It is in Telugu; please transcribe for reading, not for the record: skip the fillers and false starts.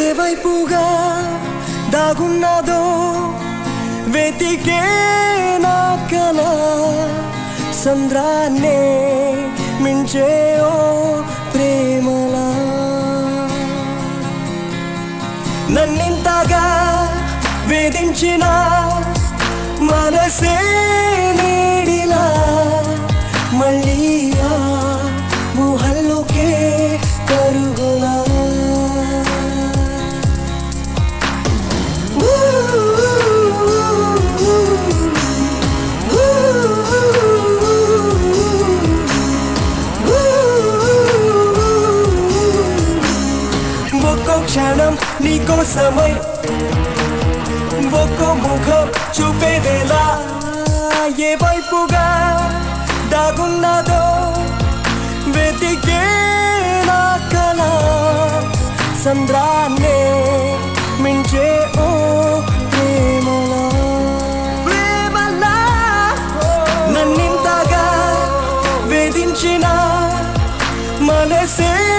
వైపుగా దాగున్నదో వెతికే నా కల సంద్రాన్నే మించే ఓ ప్రేమలా నన్నింతగా వేధించిన మనసే నీడిలా మళ్ళీ ఆ ఊహల్లోకే కరుగులా ఒక్కో క్షణం నీకోసమై ఒక్కో ముఖం చూపేదేలా ఏ వైపుగా దాగున్నదో వెతికే నా కల సంద్రాన్నే మించే ఓ ప్రేమలా ప్రేమలా నన్నింతగా వేధించిన మనసే